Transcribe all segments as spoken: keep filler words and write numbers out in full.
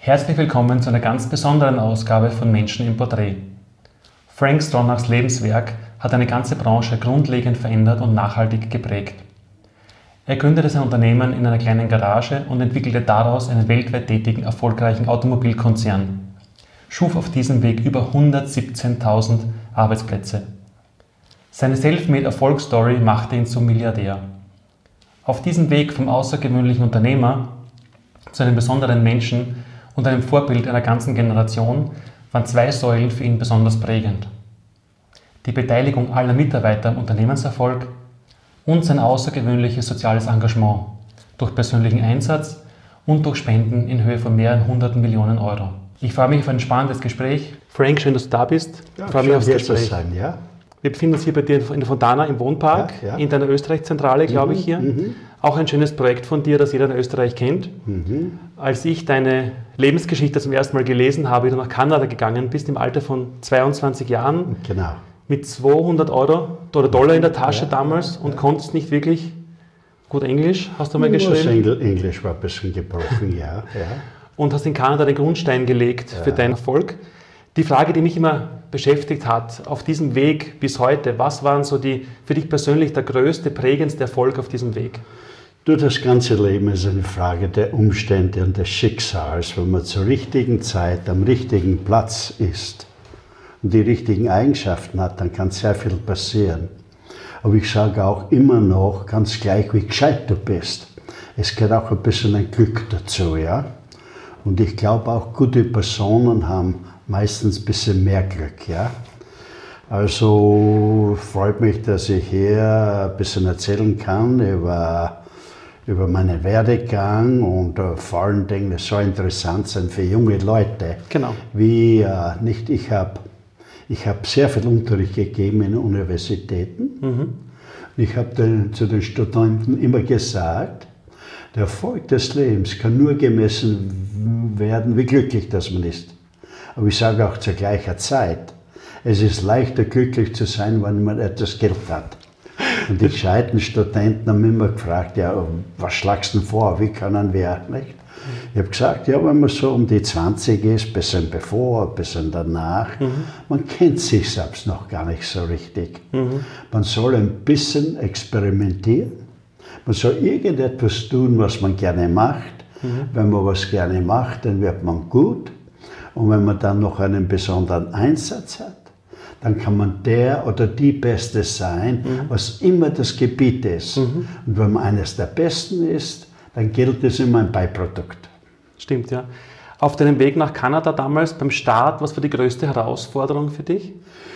Herzlich willkommen zu einer ganz besonderen Ausgabe von Menschen im Porträt. Frank Stronachs Lebenswerk hat eine ganze Branche grundlegend verändert und nachhaltig geprägt. Er gründete sein Unternehmen in einer kleinen Garage und entwickelte daraus einen weltweit tätigen, erfolgreichen Automobilkonzern. Schuf auf diesem Weg über hundertsiebzehntausend Arbeitsplätze. Seine Selfmade-Erfolgsstory machte ihn zum Milliardär. Auf diesem Weg vom außergewöhnlichen Unternehmer zu einem besonderen Menschen und einem Vorbild einer ganzen Generation waren zwei Säulen für ihn besonders prägend. Die Beteiligung aller Mitarbeiter am Unternehmenserfolg und sein außergewöhnliches soziales Engagement durch persönlichen Einsatz und durch Spenden in Höhe von mehreren hunderten Millionen Euro. Ich freue mich auf ein spannendes Gespräch. Frank, schön, dass du da bist. Ja, ich freue mich aufs Gespräch. Sein, ja? Wir befinden uns hier bei dir in der Fontana im Wohnpark, ja, ja. in deiner Österreich-Zentrale, glaube mhm, ich hier. Mhm. Auch ein schönes Projekt von dir, das jeder in Österreich kennt. Mhm. Als ich deine Lebensgeschichte zum ersten Mal gelesen habe, wie du nach Kanada gegangen bist, im Alter von zweiundzwanzig Jahren, genau. mit zweihundert Euro oder Dollar in der Tasche ja, damals und ja. konntest nicht wirklich gut Englisch, hast du mal Nur geschrieben. Das Englisch war ein bisschen gebrochen, ja. ja. Und hast in Kanada den Grundstein gelegt ja. für deinen Erfolg. Die Frage, die mich immer beschäftigt hat, auf diesem Weg bis heute, was waren so die für dich persönlich der größte, prägendste Erfolg auf diesem Weg? Du, das ganze Leben ist eine Frage der Umstände und des Schicksals. Wenn man zur richtigen Zeit am richtigen Platz ist und die richtigen Eigenschaften hat, dann kann sehr viel passieren. Aber ich sage auch immer noch, ganz gleich wie gescheit du bist, es gehört auch ein bisschen ein Glück dazu, ja. Und ich glaube auch, gute Personen haben meistens ein bisschen mehr Glück, ja. Also freut mich, dass ich hier ein bisschen erzählen kann über, über meinen Werdegang und uh, vor allen Dingen, es soll interessant sein für junge Leute. Genau. Wie, uh, nicht, ich habe ich hab sehr viel Unterricht gegeben in Universitäten. Mhm. Ich habe zu den Studenten immer gesagt, der Erfolg des Lebens kann nur gemessen werden, wie glücklich das man ist. Aber ich sage auch zur gleichen Zeit, es ist leichter glücklich zu sein, wenn man etwas Geld hat. Und die gescheiten Studenten haben immer gefragt, ja, was schlagst du denn vor, wie können wir, nicht? Ich habe gesagt, ja, wenn man so um die zwanzig ist, ein bisschen bevor, ein bisschen danach, mhm. man kennt sich selbst noch gar nicht so richtig. Mhm. Man soll ein bisschen experimentieren, man soll irgendetwas tun, was man gerne macht. Mhm. Wenn man was gerne macht, dann wird man gut. Und wenn man dann noch einen besonderen Einsatz hat, dann kann man der oder die Beste sein, mhm. was immer das Gebiet ist. Mhm. Und wenn man eines der Besten ist, dann gilt es immer ein Beiprodukt. Stimmt, ja. Auf deinem Weg nach Kanada damals, beim Start, was war die größte Herausforderung für dich?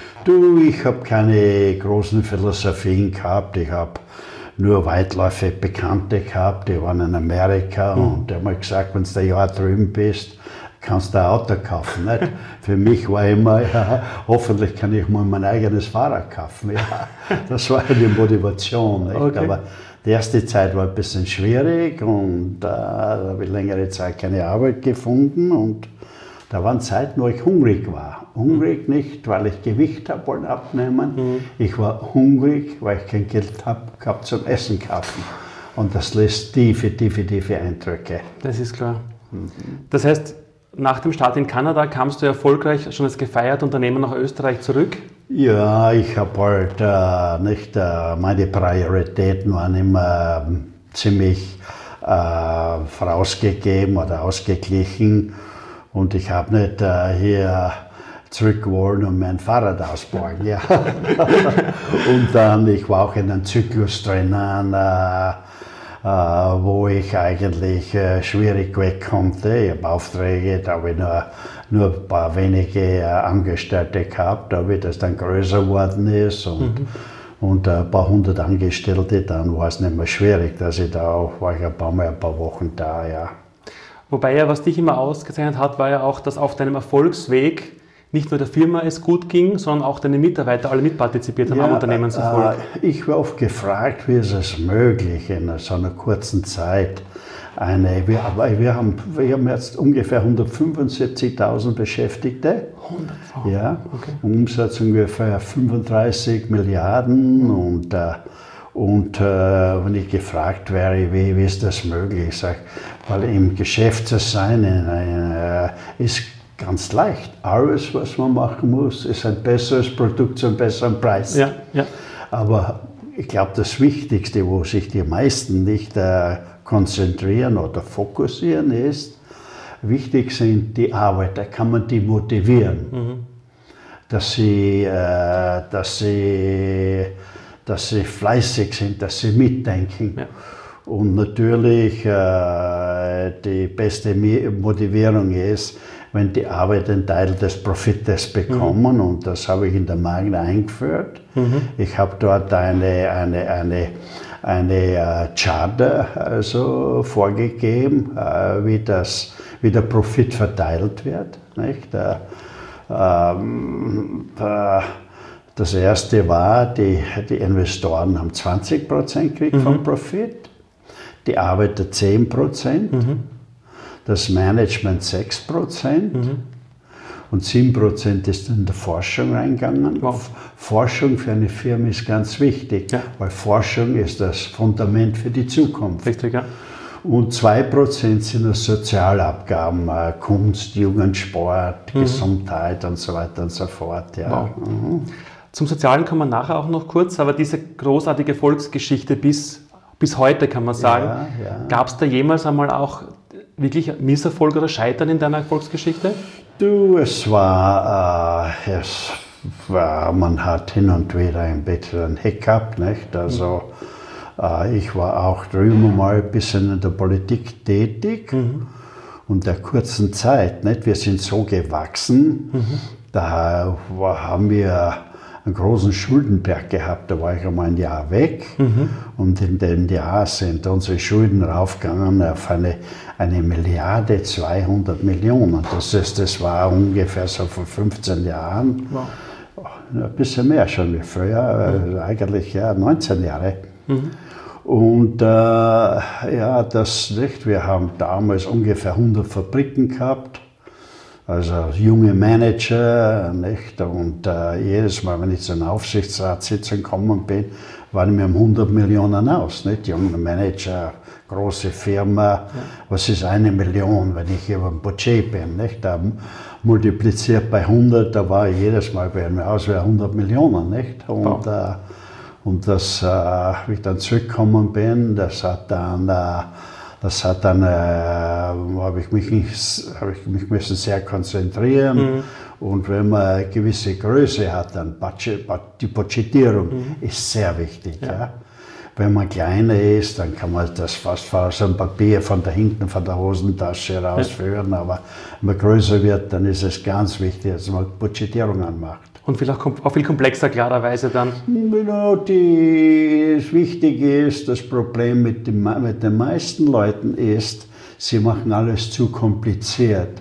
Du, ich habe keine großen Philosophien gehabt. Ich habe nur weitläufig Bekannte gehabt, die waren in Amerika mhm. und die haben mir gesagt, wenn du ein Jahr drüben bist, kannst du ein Auto kaufen. Nicht? Für mich war immer, ja, hoffentlich kann ich mal mein eigenes Fahrrad kaufen. Ja, das war eine Motivation. Nicht? Okay. Aber die erste Zeit war ein bisschen schwierig und äh, da habe ich längere Zeit keine Arbeit gefunden. Und da waren Zeiten, wo ich hungrig war. Hungrig nicht, weil ich Gewicht habe wollen abnehmen. Mhm. Ich war hungrig, weil ich kein Geld habe gehabt zum Essen kaufen. Und das lässt tiefe, tiefe, tiefe Eindrücke. Das ist klar. Mhm. Das heißt, nach dem Start in Kanada kamst du erfolgreich schon als gefeierter Unternehmer nach Österreich zurück? Ja, ich habe halt äh, nicht, äh, meine Prioritäten waren immer äh, ziemlich äh, vorausgegeben oder ausgeglichen und ich habe nicht äh, hier zurück wollen und mein Fahrrad ausbauen. Ja. Und dann, ich war auch in einem Zyklus drinnen, äh, Uh, wo ich eigentlich uh, schwierig weg konnte. Ich habe Aufträge, da habe ich nur, nur ein paar wenige uh, Angestellte gehabt, da wie das dann größer geworden ist und, mhm. und uh, ein paar hundert Angestellte, dann war es nicht mehr schwierig, dass ich da auch, war ich ein paar Mal ein paar Wochen da, ja. Wobei ja, was dich immer ausgezeichnet hat, war ja auch, dass auf deinem Erfolgsweg nicht nur der Firma es gut ging, sondern auch deine Mitarbeiter alle mitpartizipiert haben ja, am Unternehmenserfolg. Äh, ich war oft gefragt, wie ist es möglich in so einer kurzen Zeit. Eine, wir, wir, haben, wir haben jetzt ungefähr hundertfünfundsiebzigtausend Beschäftigte. hundert? Ja, okay. Umsatz ungefähr fünfunddreißig Milliarden und, äh, Und äh, wenn ich gefragt wäre, wie, wie ist das möglich, ich sage, weil im Geschäft zu sein in, in, äh, ist ganz leicht. Alles, was man machen muss, ist ein besseres Produkt zu einem besseren Preis. Ja, ja. Aber ich glaube, das Wichtigste, wo sich die meisten nicht äh, konzentrieren oder fokussieren, ist, wichtig sind die Arbeiter, kann man die motivieren, mhm. dass sie, äh, dass sie, dass sie fleißig sind, dass sie mitdenken. Ja. Und natürlich äh, die beste Motivierung ist, wenn die Arbeiter einen Teil des Profites bekommen, mhm. und das habe ich in der Magna eingeführt. Mhm. Ich habe dort eine, eine, eine, eine uh, Charta also vorgegeben, uh, wie, das, wie der Profit verteilt wird. Nicht? Uh, ähm, uh, das erste war, die, die Investoren haben zwanzig Prozent gekriegt mhm. vom Profit, die Arbeiter zehn Prozent. Mhm. Das Management sechs Prozent mhm. und sieben Prozent ist in der Forschung reingegangen. Wow. Forschung für eine Firma ist ganz wichtig, ja. weil Forschung ist das Fundament für die Zukunft. Richtig, ja. Und zwei Prozent sind das Sozialabgaben, Kunst, Jugend, Sport, mhm. Gesundheit und so weiter und so fort. Ja. Wow. Mhm. Zum Sozialen kommen wir nachher auch noch kurz, aber diese großartige Volksgeschichte bis, bis heute, kann man sagen, ja, ja. gab es da jemals einmal auch wirklich Misserfolg oder Scheitern in deiner Erfolgsgeschichte? Du, es war, äh, es war, man hat hin und wieder ein bisschen einen Hiccup, nicht? Also mhm. äh, ich war auch drüben mal ein bisschen in der Politik tätig mhm. und der kurzen Zeit, nicht? Wir sind so gewachsen, mhm. da war, haben wir einen großen Schuldenberg gehabt, da war ich einmal ein Jahr weg mhm. und in dem Jahr sind unsere Schulden raufgegangen auf eine, eine Milliarde zweihundert Millionen. Das, ist, das war ungefähr so vor fünfzehn Jahren, wow. ein bisschen mehr schon wie früher, mhm. eigentlich ja, neunzehn Jahre. Mhm. Und äh, ja, das nicht, wir haben damals ungefähr hundert Fabriken gehabt. Also junge Manager, nicht? Und äh, jedes Mal, wenn ich zu einer Aufsichtsratssitzung gekommen bin, waren wir um hundert Millionen aus. Nicht? Junge Manager, große Firma, ja. was ist eine Million, wenn ich über ein Budget bin? Nicht? Da multipliziert bei hundert, da war jedes Mal bei mir aus wie hundert Millionen. Nicht? Und, oh. äh, und das, äh, wie ich dann zurückgekommen bin, das hat dann... Äh, Das hat dann, äh, habe ich mich, hab ich mich müssen sehr konzentrieren mhm. und wenn man eine gewisse Größe hat, dann Budget, die Budgetierung mhm. ist sehr wichtig. Ja. Ja. Wenn man kleiner ist, dann kann man das fast aus einem Papier von da hinten von der Hosentasche rausführen, ja. aber wenn man größer wird, dann ist es ganz wichtig, dass man Budgetierung anmacht. Und vielleicht auch viel komplexer klarerweise dann? Genau, die, das Wichtige ist, das Problem mit, dem, mit den meisten Leuten ist, sie machen alles zu kompliziert.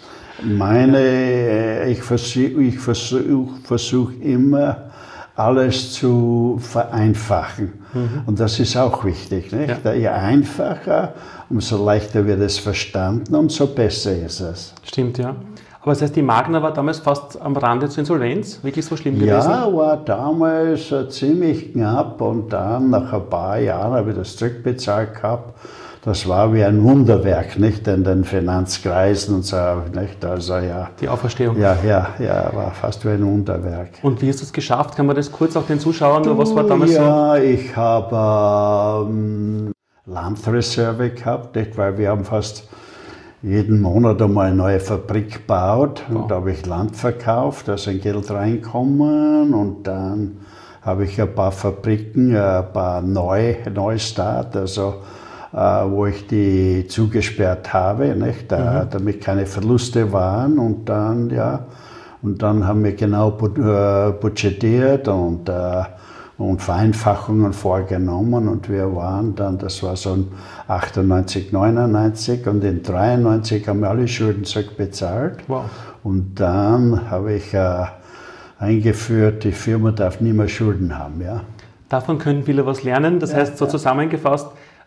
Meine, ich versuche ich versuch, versuch immer, alles zu vereinfachen. Mhm. Und das ist auch wichtig. Nicht? Ja. Je einfacher, umso leichter wird es verstanden, umso besser ist es. Stimmt, ja. Aber das heißt, die Magna war damals fast am Rande zur Insolvenz? Wirklich so schlimm gewesen? Ja, war damals uh, ziemlich knapp und dann nach ein paar Jahren habe ich das zurückbezahlt gehabt. Das war wie ein Wunderwerk, nicht, in den Finanzkreisen und so, nicht, also ja. Die Auferstehung? Ja, ja, ja, war fast wie ein Wunderwerk. Und wie hast du es geschafft? Kann man das kurz auch den Zuschauern, du, was war damals ja, so? Ja, ich habe ähm, Landreserve gehabt, nicht, weil wir haben fast jeden Monat einmal eine neue Fabrik gebaut und oh. da habe ich Land verkauft, da ist ein Geld reinkommen und dann habe ich ein paar Fabriken, ein paar Neu, Neustart, also äh, wo ich die zugesperrt habe, nicht, da, mhm. damit keine Verluste waren und dann, ja, und dann haben wir genau budgetiert und äh, und Vereinfachungen vorgenommen und wir waren dann, das war so achtundneunzig, neunundneunzig und in dreiundneunzig haben wir alle Schulden zurückbezahlt. Wow. Und dann habe ich äh, eingeführt, die Firma darf nie mehr Schulden haben. Ja. Davon können viele was lernen, das ja, heißt so ja. zusammengefasst,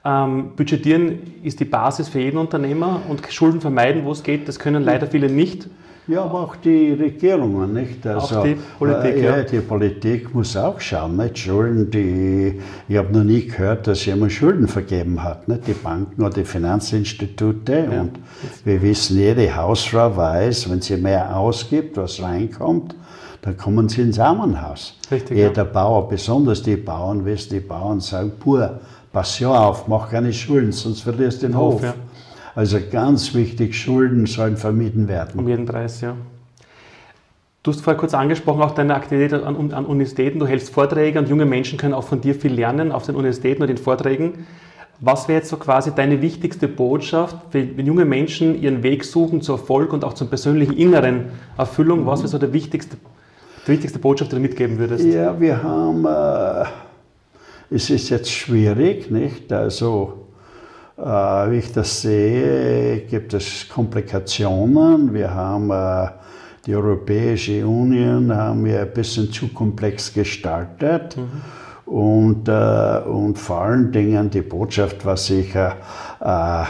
Ähm, budgetieren ist die Basis für jeden Unternehmer und Schulden vermeiden, wo es geht, das können leider viele nicht. Ja, aber auch die Regierungen, nicht? Also, auch die Politik, äh, ja. ja. Die Politik muss auch schauen, nicht? Schulden, die, ich habe noch nie gehört, dass jemand Schulden vergeben hat, nicht? Die Banken oder die Finanzinstitute. Ja. Und wir wissen, jede Hausfrau weiß, wenn sie mehr ausgibt, was reinkommt, dann kommen sie ins Armenhaus. Richtig, Jeder ja. Bauer, besonders die Bauern, wissen, die Bauern sagen, pur, pass ja auf, mach keine Schulden, sonst verlierst du den Hof. Hof ja. Also ganz wichtig, Schulden sollen vermieden werden. Um jeden Preis, ja. Du hast vorher kurz angesprochen, auch deine Aktivität an, an Universitäten. Du hältst Vorträge und junge Menschen können auch von dir viel lernen auf den Universitäten und den Vorträgen. Was wäre jetzt so quasi deine wichtigste Botschaft, wenn, wenn junge Menschen ihren Weg suchen zu Erfolg und auch zur persönlichen inneren Erfüllung? Was wäre so der wichtigste, die wichtigste Botschaft, die du mitgeben würdest? Ja, wir haben, äh, es ist jetzt schwierig, nicht? Also, Äh, wie ich das sehe, gibt es Komplikationen. Wir haben äh, die Europäische Union haben wir ein bisschen zu komplex gestaltet. Mhm. Und, äh, und vor allen Dingen die Botschaft war sicher, äh,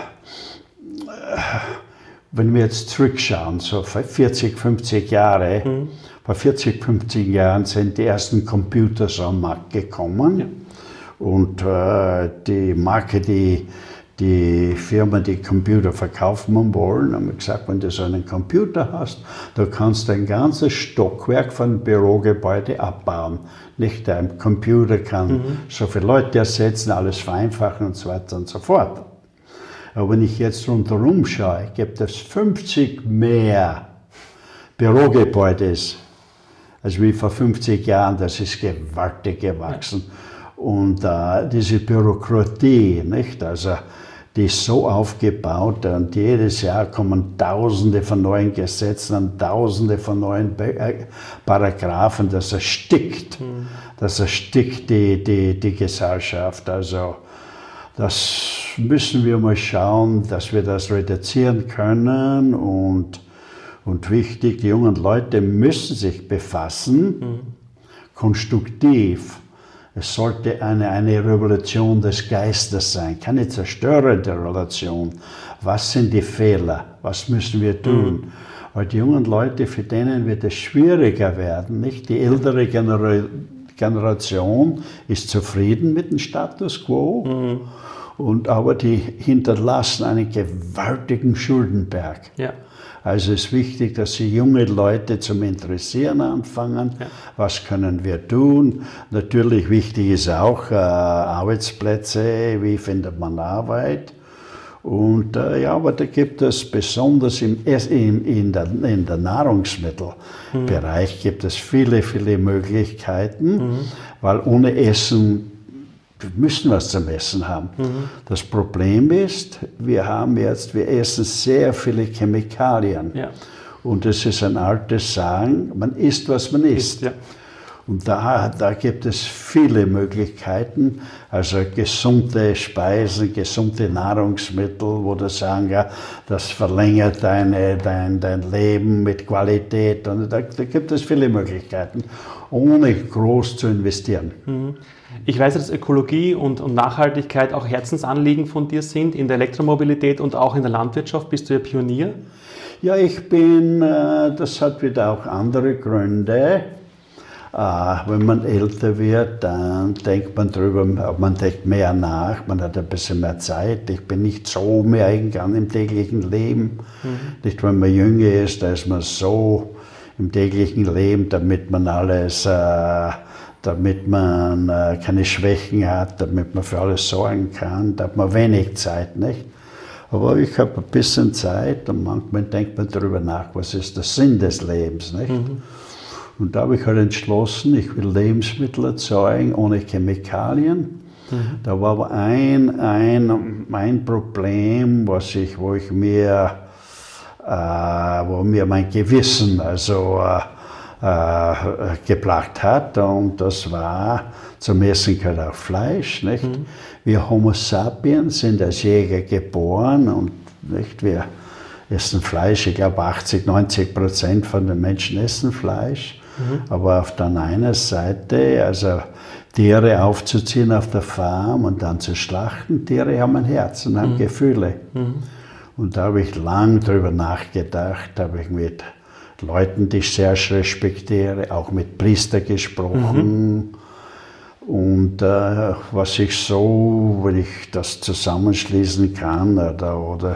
wenn wir jetzt zurückschauen, so vor vierzig, fünfzig Jahre, mhm. vor vierzig, fünfzig Jahren sind die ersten Computer am Markt gekommen. Ja. Und äh, die Marke, die Die Firma, die Computer verkaufen wollen, haben gesagt, wenn du so einen Computer hast, du kannst ein ganzes Stockwerk von Bürogebäude abbauen. Nicht ein Computer kann mhm. so viele Leute ersetzen, alles vereinfachen und so weiter und so fort. Aber wenn ich jetzt rundherum schaue, gibt es fünfzig mehr Bürogebäude als wie vor fünfzig Jahren. Das ist gewaltig gewachsen. Ja. Und äh, diese Bürokratie, nicht? Also, die ist so aufgebaut und jedes Jahr kommen Tausende von neuen Gesetzen und Tausende von neuen Paragraphen, das erstickt, mhm. das erstickt die, die, die Gesellschaft. Also das müssen wir mal schauen, dass wir das reduzieren können und, und wichtig, die jungen Leute müssen sich befassen, mhm. konstruktiv. Es sollte eine, eine Revolution des Geistes sein, keine zerstörende Revolution. Was sind die Fehler? Was müssen wir tun? Mhm. Weil die jungen Leute, für denen wird es schwieriger werden. Nicht? Die ältere Genera Generation ist zufrieden mit dem Status quo, mhm. und, aber die hinterlassen einen gewaltigen Schuldenberg. Ja. Also es ist wichtig, dass Sie junge Leute zum Interessieren anfangen. Ja. Was können wir tun? Natürlich wichtig ist auch äh, Arbeitsplätze, wie findet man Arbeit? Und äh, ja, aber da gibt es besonders im, in, in, der, in der Nahrungsmittelbereich mhm. gibt es viele, viele Möglichkeiten, mhm. weil ohne Essen wir müssen was zum Essen haben. Mhm. Das Problem ist, wir haben jetzt, wir essen sehr viele Chemikalien. Ja. Und das ist ein altes Sagen, man isst, was man isst. Ja. Und da, da gibt es viele Möglichkeiten, also gesunde Speisen, gesunde Nahrungsmittel, wo du sagen, ja, das verlängert deine, dein, dein Leben mit Qualität. Und da, da gibt es viele Möglichkeiten, ohne groß zu investieren. Mhm. Ich weiß, dass Ökologie und, und Nachhaltigkeit auch Herzensanliegen von dir sind, in der Elektromobilität und auch in der Landwirtschaft. Bist du ja Pionier? Ja, ich bin, das hat wieder auch andere Gründe. Wenn man älter wird, dann denkt man drüber, man denkt mehr nach, man hat ein bisschen mehr Zeit. Ich bin nicht so mehr eingegangen im täglichen Leben. Mhm. Nicht, wenn man jünger ist, da ist man so im täglichen Leben, damit man alles... damit man äh, keine Schwächen hat, damit man für alles sorgen kann, da hat man wenig Zeit, nicht? Aber ich habe ein bisschen Zeit und manchmal denkt man darüber nach, was ist der Sinn des Lebens, nicht? Mhm. Und da habe ich halt entschlossen, ich will Lebensmittel erzeugen ohne Chemikalien. Mhm. Da war aber ein, ein, ein Problem, was ich, wo ich mir, äh, wo mir mein Gewissen, also äh, Äh, geplagt hat, und das war, zum Essen gehört auch Fleisch, nicht? Mhm. Wir Homo sapiens sind als Jäger geboren und nicht, wir essen Fleisch, ich glaube achtzig, neunzig Prozent von den Menschen essen Fleisch, mhm. aber auf der einen Seite, also Tiere aufzuziehen auf der Farm und dann zu schlachten. Tiere haben ein Herz und haben mhm. Gefühle. Mhm. Und da habe ich lang drüber nachgedacht, habe ich mit Leuten, die ich sehr respektiere, auch mit Priestern gesprochen. Mhm. Und äh, was ich so, wenn ich das zusammenschließen kann oder, oder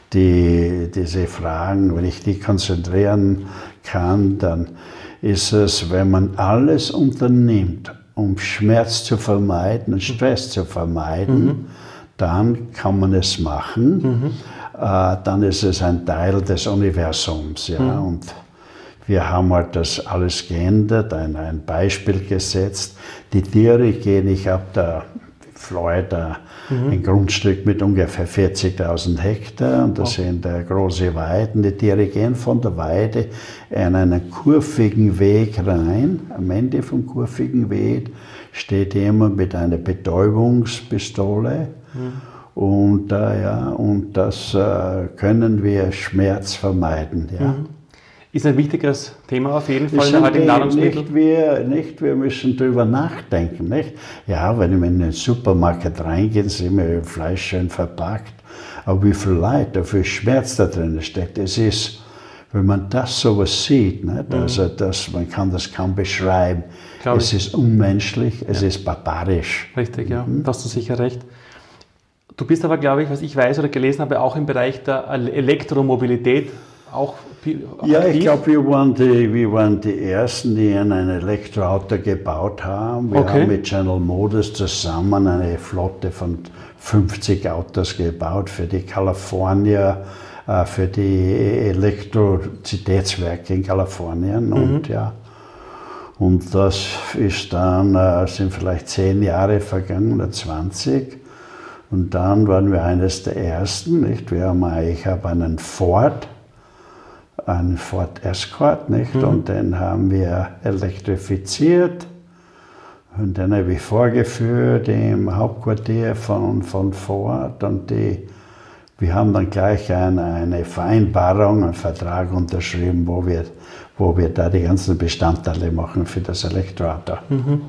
die, diese Fragen, wenn ich die konzentrieren kann, dann ist es, wenn man alles unternimmt, um Schmerz zu vermeiden und Stress zu vermeiden, mhm. dann kann man es machen. Mhm. Äh, dann ist es ein Teil des Universums. Ja? Mhm. Und wir haben halt das alles geändert, ein, ein Beispiel gesetzt. Die Tiere gehen, ich habe da in Florida mhm. ein Grundstück mit ungefähr vierzigtausend Hektar und das oh. sind äh, große Weiden. Die Tiere gehen von der Weide in einen kurvigen Weg rein. Am Ende vom kurvigen Weg steht jemand mit einer Betäubungspistole. Mhm. Und, äh, ja, und das äh, können wir Schmerz vermeiden. Ja. Mhm. Ist ein wichtiges Thema auf jeden Fall in der heutigen Nahrungsmittel. Nicht wir, nicht wir müssen darüber nachdenken. Nicht? Ja, wenn wir in den Supermarkt reingehen, sind wir Fleisch schön verpackt. Aber wie viel Leid, wie viel Schmerz da drin steckt. Es ist, wenn man das sowas sieht, nicht? Also das, man kann das kaum beschreiben. Glaub es ich. ist unmenschlich, es ja. ist barbarisch. Richtig, ja, mhm. da hast du sicher recht. Du bist aber, glaube ich, was ich weiß oder gelesen habe, auch im Bereich der Elektromobilität auch ja, aktiv? Ich glaube, wir waren, die, wir waren die Ersten, die ein Elektroauto gebaut haben. Wir okay. haben mit General Motors zusammen eine Flotte von fünfzig Autos gebaut für die California, äh, für die Elektrizitätswerke in Kalifornien. Mhm. Und, ja, und das ist dann, äh, sind vielleicht zehn Jahre vergangen oder zwanzig. Und dann waren wir eines der Ersten. Nicht? Wir haben, ich habe einen Ford, einen Ford Escort, nicht? Mhm. Und den haben wir elektrifiziert und den habe ich vorgeführt im Hauptquartier von, von Ford und die, wir haben dann gleich eine, eine Vereinbarung, einen Vertrag unterschrieben, wo wir, wo wir da die ganzen Bestandteile machen für das Elektroauto. Mhm.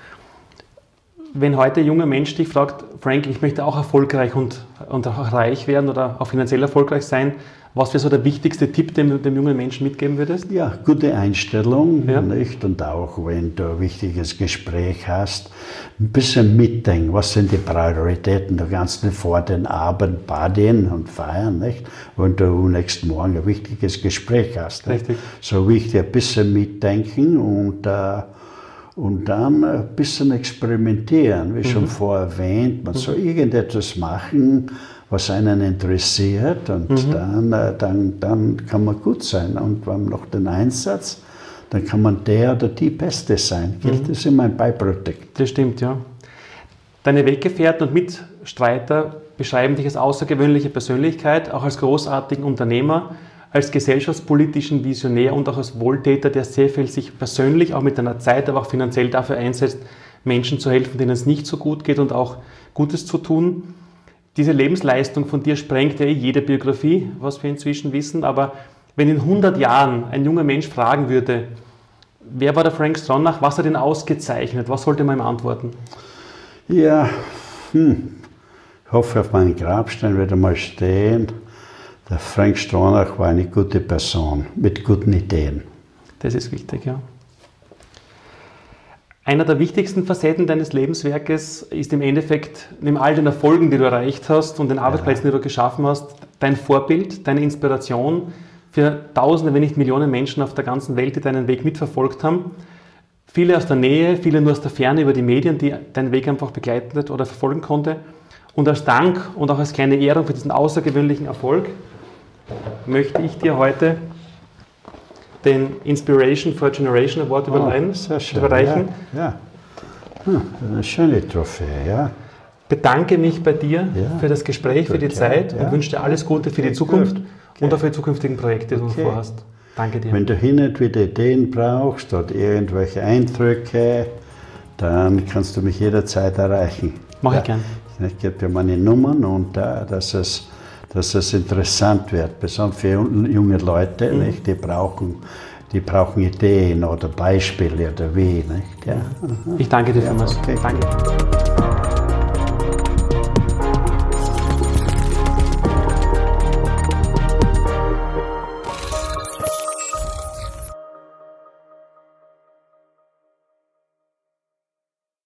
Wenn heute ein junger Mensch dich fragt, Frank, ich möchte auch erfolgreich und, und auch reich werden oder auch finanziell erfolgreich sein, was wäre so der wichtigste Tipp, den du dem jungen Menschen mitgeben würdest? Ja, gute Einstellung, ja. nicht? Und auch wenn du ein wichtiges Gespräch hast, ein bisschen mitdenken, was sind die Prioritäten. Du kannst nicht vor den Abend partien und feiern, nicht? Wenn du nächsten Morgen ein wichtiges Gespräch hast. Richtig. So wichtig, ein bisschen mitdenken und äh, Und dann ein bisschen experimentieren, wie mhm. schon vorher erwähnt. Man mhm. soll irgendetwas machen, was einen interessiert und mhm. dann, dann, dann kann man gut sein. Und wenn man noch den Einsatz, dann kann man der oder die Beste sein. Mhm. Das ist immer ein Beiprodukt. Das stimmt, ja. Deine Weggefährten und Mitstreiter beschreiben dich als außergewöhnliche Persönlichkeit, auch als großartigen Unternehmer, als gesellschaftspolitischen Visionär und auch als Wohltäter, der sehr viel sich persönlich, auch mit deiner Zeit, aber auch finanziell dafür einsetzt, Menschen zu helfen, denen es nicht so gut geht und auch Gutes zu tun. Diese Lebensleistung von dir sprengt ja eh jede Biografie, was wir inzwischen wissen, aber wenn in hundert Jahren ein junger Mensch fragen würde, wer war der Frank Stronach, was hat ihn ausgezeichnet, was sollte man ihm antworten? Ja, hm. ich hoffe, auf meinem Grabstein wird einmal stehen, der Frank Stronach war eine gute Person mit guten Ideen. Das ist wichtig, ja. Einer der wichtigsten Facetten deines Lebenswerkes ist im Endeffekt, neben all den Erfolgen, die du erreicht hast und den Arbeitsplätzen, ja. die du geschaffen hast, dein Vorbild, deine Inspiration für Tausende, wenn nicht Millionen Menschen auf der ganzen Welt, die deinen Weg mitverfolgt haben. Viele aus der Nähe, viele nur aus der Ferne über die Medien, die deinen Weg einfach begleitet oder verfolgen konnte. Und als Dank und auch als kleine Ehrung für diesen außergewöhnlichen Erfolg möchte ich dir heute den Inspiration for a Generation Award oh, überreichen. Sehr schön. Überreichen. Ja, ja. Hm, eine schöne Trophäe, ja. Bedanke mich bei dir ja. für das Gespräch, für die okay. Zeit ja. und wünsche dir alles Gute für die Zukunft okay. und auch für die zukünftigen Projekte, die okay. du vorhast. Danke dir. Wenn du hin und wieder Ideen brauchst oder irgendwelche Eindrücke, dann kannst du mich jederzeit erreichen. Mach ja. ich gern. Ich gebe dir meine Nummern und uh, dass, es, dass es interessant wird, besonders für junge Leute, mhm. nicht? Die brauchen die brauchen Ideen oder Beispiele oder wie. Nicht? Ja. Ich danke dir vielmals. Okay. Danke.